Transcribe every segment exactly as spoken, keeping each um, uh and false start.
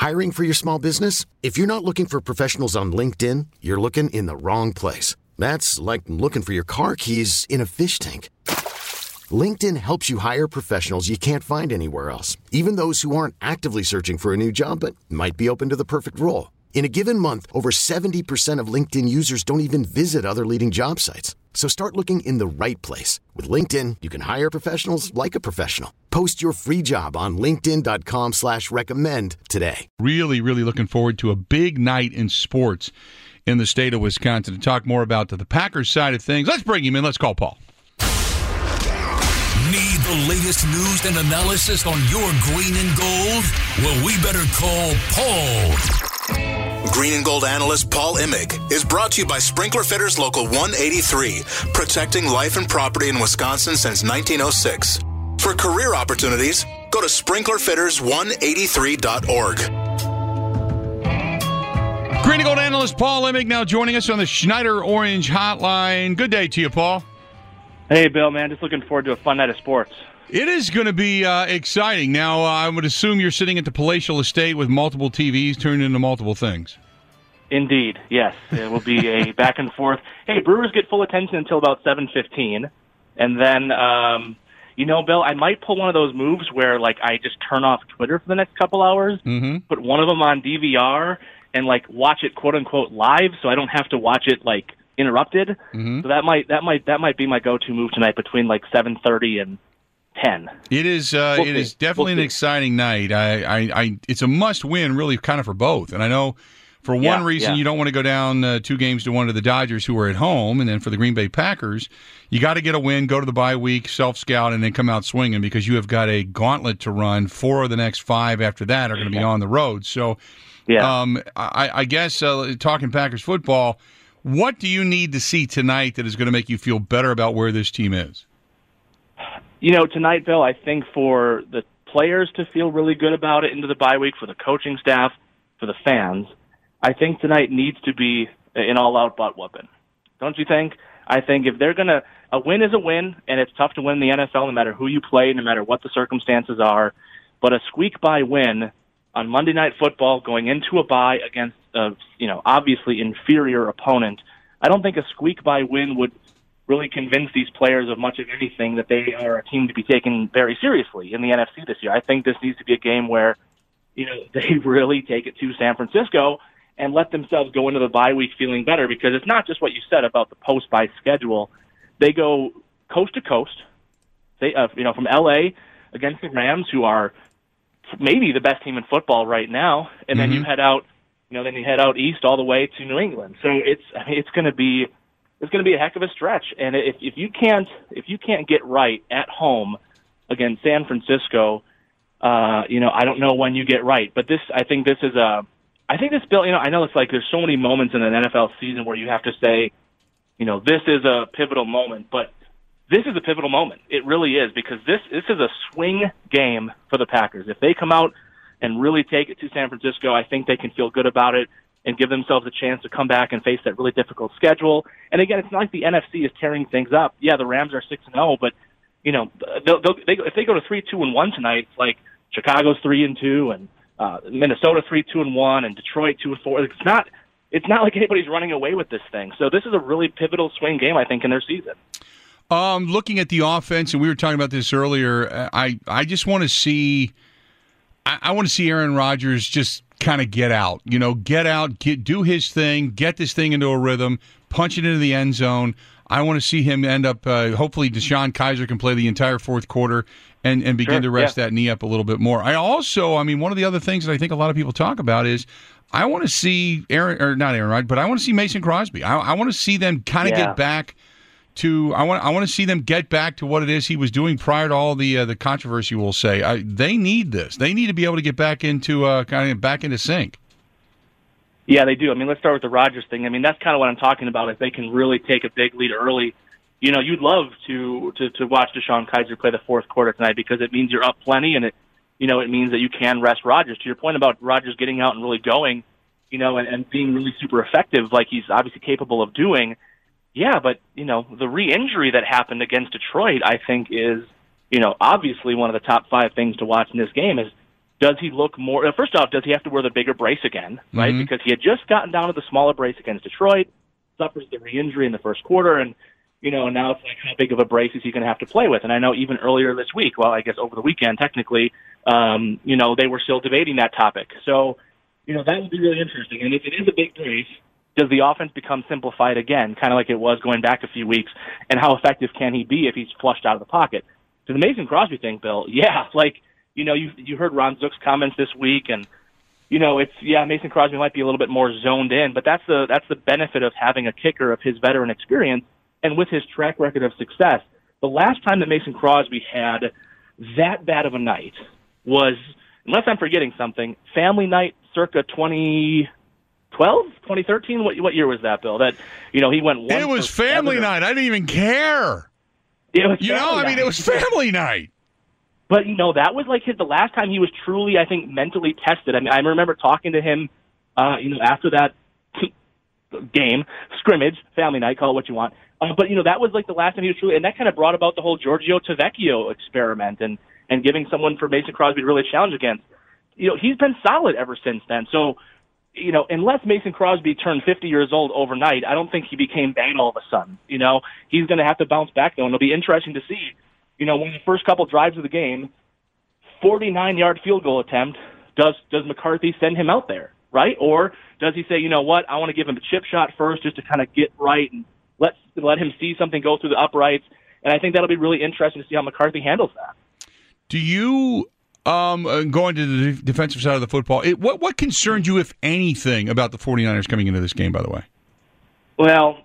Hiring for your small business? If you're not looking for professionals on LinkedIn, you're looking in the wrong place. That's like looking for your car keys in a fish tank. LinkedIn helps you hire professionals you can't find anywhere else, even those who aren't actively searching for a new job but might be open to the perfect role. In a given month, over seventy percent of LinkedIn users don't even visit other leading job sites. So start looking in the right place. With LinkedIn, you can hire professionals like a professional. Post your free job on linkedin.com slash recommend today. Really, really looking forward to a big night in sports in the state of Wisconsin. To talk more about the, the Packers side of things, let's bring him in. Let's call Paul. Need the latest news and analysis on your green and gold? Well, we better call Paul. Green and Gold analyst Paul Imig is brought to you by Sprinkler Fitters Local one eighty-three, protecting life and property in Wisconsin since nineteen oh six. For career opportunities, go to sprinkler fitters one eighty-three dot org. Green and Gold analyst Paul Imig now joining us on the Schneider Orange Hotline. Good day to you, Paul. Hey, Bill, man. Just looking forward to a fun night of sports. It is going to be uh, exciting. Now, uh, I would assume you're sitting at the palatial estate with multiple T Vs turned into multiple things. Indeed, yes. It will be a back and forth. Hey, Brewers get full attention until about seven fifteen. And then, um, you know, Bill, I might pull one of those moves where, like, I just turn off Twitter for the next couple hours, mm-hmm. put one of them on D V R, and, like, watch it, quote-unquote, live so I don't have to watch it, like, interrupted. Mm-hmm. So that might that might that might be my go-to move tonight between like seven thirty and ten. It is uh, we'll it see. is definitely we'll an exciting night. I, I, I it's a must-win, really, kind of for both. And I know for one yeah, reason yeah. you don't want to go down uh, two games to one to the Dodgers, who are at home, and then for the Green Bay Packers, you got to get a win, go to the bye week, self-scout, and then come out swinging because you have got a gauntlet to run. Four of the next five after that are going to be on the road. So, yeah. um, I, I guess uh, talking Packers football. What do you need to see tonight that is going to make you feel better about where this team is? You know, tonight, Bill, I think for the players to feel really good about it into the bye week, for the coaching staff, for the fans, I think tonight needs to be an all-out butt whooping. Don't you think? I think if they're going to – a win is a win, and it's tough to win in the N F L no matter who you play, no matter what the circumstances are. But a squeak-by win on Monday Night Football going into a bye against a, you know, obviously inferior opponent, I don't think a squeak-by win would really convince these players of much of anything that they are a team to be taken very seriously in the N F C this year. I think this needs to be a game where, you know, they really take it to San Francisco and let themselves go into the bye week feeling better, because it's not just what you said about the post-bye schedule. They go coast to coast. They, uh, you know, from L A against the Rams, who are maybe the best team in football right now, and then mm-hmm. you head out, you know, then you head out east all the way to New England. So it's I mean, it's going to be it's going to be a heck of a stretch. And if if you can't if you can't get right at home against San Francisco, uh, you know, I don't know when you get right. But this, I think this is a, I think this bill. You know, I know it's like there's so many moments in an N F L season where you have to say, you know, this is a pivotal moment, but this is a pivotal moment. It really is, because this this is a swing game for the Packers. If they come out and really take it to San Francisco, I think they can feel good about it and give themselves a chance to come back and face that really difficult schedule. And again, it's not like the N F C is tearing things up. Yeah, the Rams are six and zero, but you know, they'll, they'll, they, if they go to three two and one tonight, it's like Chicago's three and two, and uh, Minnesota three two and one, and Detroit two and four. It's not. It's not like anybody's running away with this thing. So this is a really pivotal swing game, I think, in their season. Um, looking at the offense, and we were talking about this earlier, I, I just want to see I, I want to see Aaron Rodgers just kind of get out. You know, get out, get do his thing, get this thing into a rhythm, punch it into the end zone. I want to see him end up, uh, hopefully DeShone Kizer can play the entire fourth quarter and, and begin sure, to rest yeah. that knee up a little bit more. I also, I mean, one of the other things that I think a lot of people talk about is I want to see Aaron, or not Aaron Rodgers, but I want to see Mason Crosby. I, I want to see them kind of yeah. get back to, I want I want to see them get back to what it is he was doing prior to all the uh, the controversy, we'll say. I, they need this. They need to be able to get back into uh, kind of back into sync. Yeah, they do. I mean, let's start with the Rodgers thing. I mean, that's kind of what I'm talking about. If they can really take a big lead early, you know, you'd love to to, to watch DeShone Kizer play the fourth quarter tonight, because it means you're up plenty, and it, you know, it means that you can rest Rodgers. To your point about Rodgers getting out and really going, you know, and, and being really super effective, like he's obviously capable of doing. Yeah, but, you know, the re-injury that happened against Detroit, I think, is, you know, obviously one of the top five things to watch in this game. Is does he look more, uh, first off, does he have to wear the bigger brace again, right? Mm-hmm. Because he had just gotten down to the smaller brace against Detroit, suffers the re-injury in the first quarter, and, you know, now it's like, how big of a brace is he going to have to play with? And I know even earlier this week, well, I guess over the weekend, technically, um, you know, they were still debating that topic. So, you know, that would be really interesting. And if it is a big brace, does the offense become simplified again, kind of like it was going back a few weeks? And how effective can he be if he's flushed out of the pocket? To the Mason Crosby thing, Bill, yeah, like, you know, you you heard Ron Zook's comments this week, and, you know, it's, yeah, Mason Crosby might be a little bit more zoned in, but that's the that's the benefit of having a kicker of his veteran experience and with his track record of success. The last time that Mason Crosby had that bad of a night was, unless I'm forgetting something, family night circa twenty twelve, twenty thirteen. What what year was that, Bill? That, you know, he went one. It was family seven. night. I didn't even care. It was you know, I mean, it was family night. But, you know, that was like his, the last time he was truly, I think, mentally tested. I mean, I remember talking to him, uh, you know, after that game, scrimmage, family night, call it what you want. Uh, but, you know, that was like the last time he was truly, and that kind of brought about the whole Giorgio Tavecchio experiment and, and giving someone for Mason Crosby to really challenge against. You know, he's been solid ever since then. So, you know, unless Mason Crosby turned fifty years old overnight, I don't think he became bad all of a sudden. You know, he's going to have to bounce back, though, and it'll be interesting to see. You know, one of the first couple drives of the game, forty-nine-yard field goal attempt, does does McCarthy send him out there, right? Or does he say, you know what, I want to give him a chip shot first just to kind of get right and let let him see something go through the uprights? And I think that'll be really interesting to see how McCarthy handles that. Do you, um, uh, going to the de- defensive side of the football, it, what, what concerns you, if anything, about the 49ers coming into this game, by the way? Well,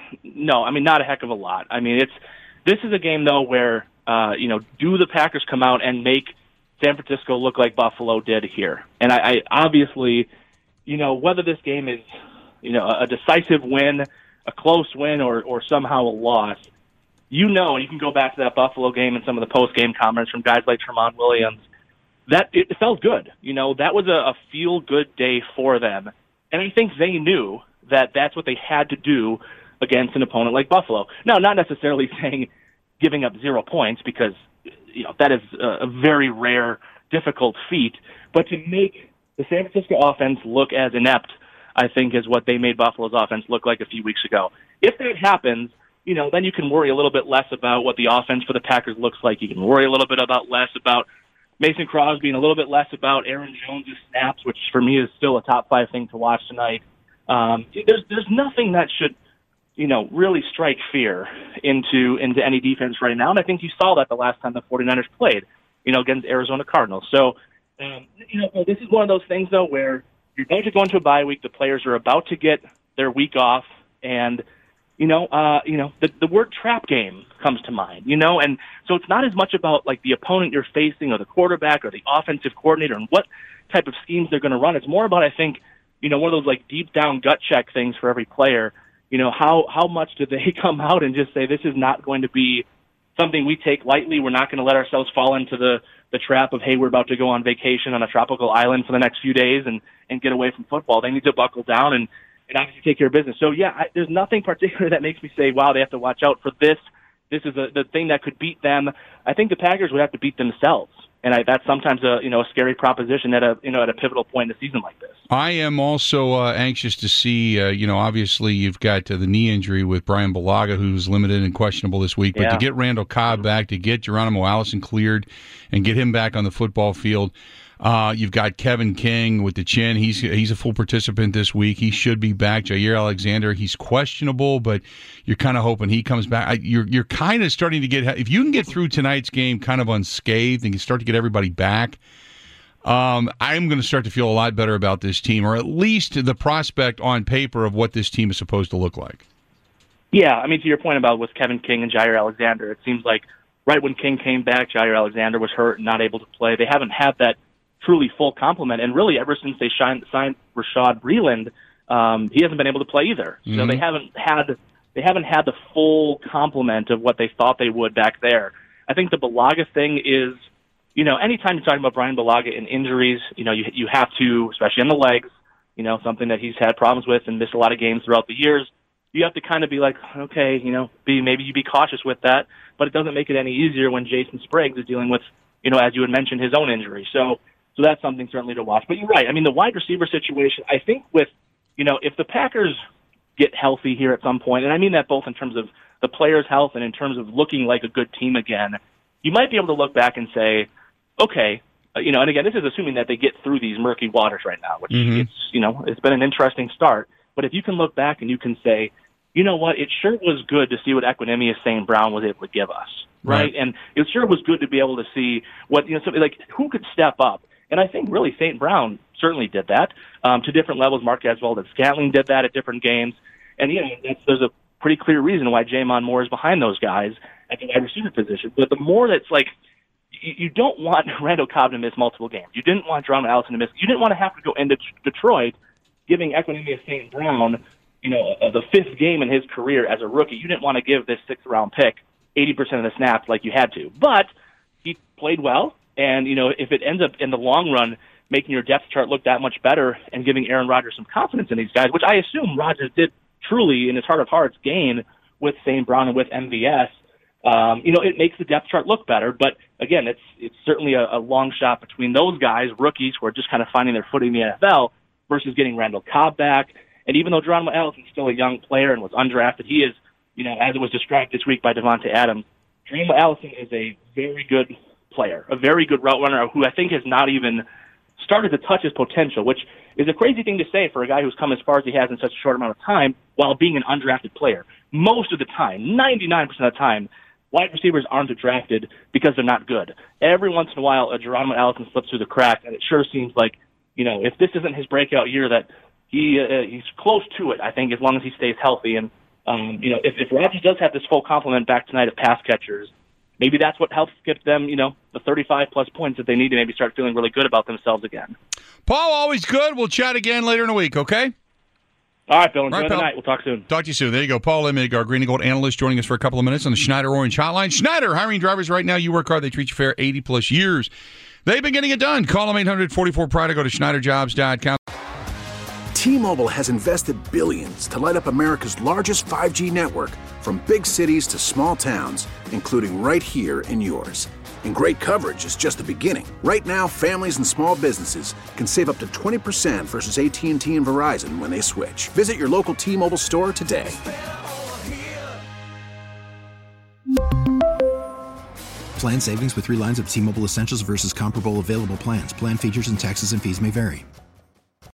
no, I mean, not a heck of a lot. I mean, it's this is a game, though, where, uh, you know, do the Packers come out and make San Francisco look like Buffalo did here? And I, I obviously, you know, whether this game is, you know, a decisive win, a close win, or, or somehow a loss, you know, you can go back to that Buffalo game and some of the post-game comments from guys like Tramon Williams, that it, it felt good. You know, that was a, a feel-good day for them. And I think they knew that that's what they had to do against an opponent like Buffalo. Now, not necessarily saying giving up zero points, because, you know, that is a, a very rare, difficult feat, but to make the San Francisco offense look as inept, I think, is what they made Buffalo's offense look like a few weeks ago. If that happens, you know, then you can worry a little bit less about what the offense for the Packers looks like. You can worry a little bit about less about Mason Crosby and a little bit less about Aaron Jones' snaps, which for me is still a top five thing to watch tonight. Um, there's there's nothing that should, you know, really strike fear into into any defense right now. And I think you saw that the last time the 49ers played, you know, against Arizona Cardinals. So, um, you know, this is one of those things, though, where you're going to go into a bye week. The players are about to get their week off, and you know, uh, you know, the, the word trap game comes to mind, you know, and so it's not as much about like the opponent you're facing or the quarterback or the offensive coordinator and what type of schemes they're going to run. It's more about, I think, you know, one of those like deep down gut check things for every player. You know, how how much do they come out and just say, this is not going to be something we take lightly. We're not going to let ourselves fall into the, the trap of, hey, we're about to go on vacation on a tropical island for the next few days and, and get away from football. They need to buckle down and, and obviously take care of business. So, yeah, I, there's nothing particular that makes me say, wow, they have to watch out for this. This is a, the thing that could beat them. I think the Packers would have to beat themselves. And I, that's sometimes a you know a scary proposition at a you know at a pivotal point in a season like this. I am also uh, anxious to see. Uh, you know, obviously you've got uh, the knee injury with Brian Bulaga, who's limited and questionable this week. But yeah. to get Randall Cobb back, to get Geronimo Allison cleared, and get him back on the football field. Uh, you've got Kevin King with the chin. He's he's a full participant this week. He should be back. Jair Alexander, he's questionable, but you're kind of hoping he comes back. I, you're you're kind of starting to get, if you can get through tonight's game kind of unscathed and you start to get everybody back, um, I'm going to start to feel a lot better about this team, or at least the prospect on paper of what this team is supposed to look like. Yeah, I mean, to your point about with Kevin King and Jair Alexander, it seems like right when King came back, Jair Alexander was hurt and not able to play. They haven't had that truly full complement, and really ever since they signed, signed Rashad Breeland, um, he hasn't been able to play either. Mm-hmm. So they haven't had they haven't had the full complement of what they thought they would back there. I think the Bulaga thing is, you know, anytime you're talking about Brian Bulaga and injuries, you know, you you have to, especially on the legs, you know, something that he's had problems with and missed a lot of games throughout the years. You have to kind of be like, okay, you know, be maybe you be cautious with that, but it doesn't make it any easier when Jason Spriggs is dealing with, you know, as you had mentioned, his own injury. So. So that's something certainly to watch. But you're right. I mean, the wide receiver situation, I think with, you know, if the Packers get healthy here at some point, and I mean that both in terms of the players' health and in terms of looking like a good team again, you might be able to look back and say, okay, uh, you know, and again, this is assuming that they get through these murky waters right now, which mm-hmm. it's, you know, it's been an interesting start. But if you can look back and you can say, you know what, it sure was good to see what Equanimeous Saint Brown was able to give us, right? right? And it sure was good to be able to see what, you know, something like who could step up. And I think really Saint Brown certainly did that um, to different levels. Marquez Valdes-Scantling did that at different games. And, you know, that's, there's a pretty clear reason why J'Mon Moore is behind those guys at the wide receiver position. But the more that's like, you, you don't want Randall Cobb to miss multiple games. You didn't want Geronimo Allison to miss. You didn't want to have to go into Detroit giving Equanimeous Saint Brown, you know, uh, the fifth game in his career as a rookie. You didn't want to give this sixth-round pick eighty percent of the snaps like you had to. But he played well, and, you know, if it ends up in the long run making your depth chart look that much better and giving Aaron Rodgers some confidence in these guys, which I assume Rodgers did truly, in his heart of hearts, gain with Saint Brown and with M V S, um, you know, it makes the depth chart look better. But, again, it's it's certainly a, a long shot between those guys, rookies who are just kind of finding their footing in the N F L, versus getting Randall Cobb back. And even though Geronimo Allison is still a young player and was undrafted, he is, you know, as it was described this week by Devontae Adams, Geronimo Allison is a very good player, a very good route runner who I think has not even started to touch his potential, which is a crazy thing to say for a guy who's come as far as he has in such a short amount of time while being an undrafted player. Most of the time, ninety-nine percent of the time, wide receivers aren't drafted because they're not good. Every once in a while, a Geronimo Allison slips through the cracks, and it sure seems like, you know, if this isn't his breakout year, that he uh, he's close to it, I think, as long as he stays healthy. And, um, you know, if, if Rodgers does have this full complement back tonight of pass catchers, maybe that's what helps get them, you know, the thirty-five-plus points that they need to maybe start feeling really good about themselves again. Paul, always good. We'll chat again later in the week, okay? All right, Bill. Enjoy right, the night. We'll talk soon. Talk to you soon. There you go. Paul Imig, our Green and Gold analyst, joining us for a couple of minutes on the Schneider Orange Hotline. Schneider, hiring drivers right now. You work hard. They treat you fair. eighty-plus years. They've been getting it done. Call them eight hundred forty-four Pride or go to Schneider Jobs dot com. T-Mobile has invested billions to light up America's largest five G network, from big cities to small towns, including right here in yours. And great coverage is just the beginning. Right now, families and small businesses can save up to twenty percent versus A T and T and Verizon when they switch. Visit your local T-Mobile store today. Plan savings with three lines of T-Mobile Essentials versus comparable available plans. Plan features and taxes and fees may vary.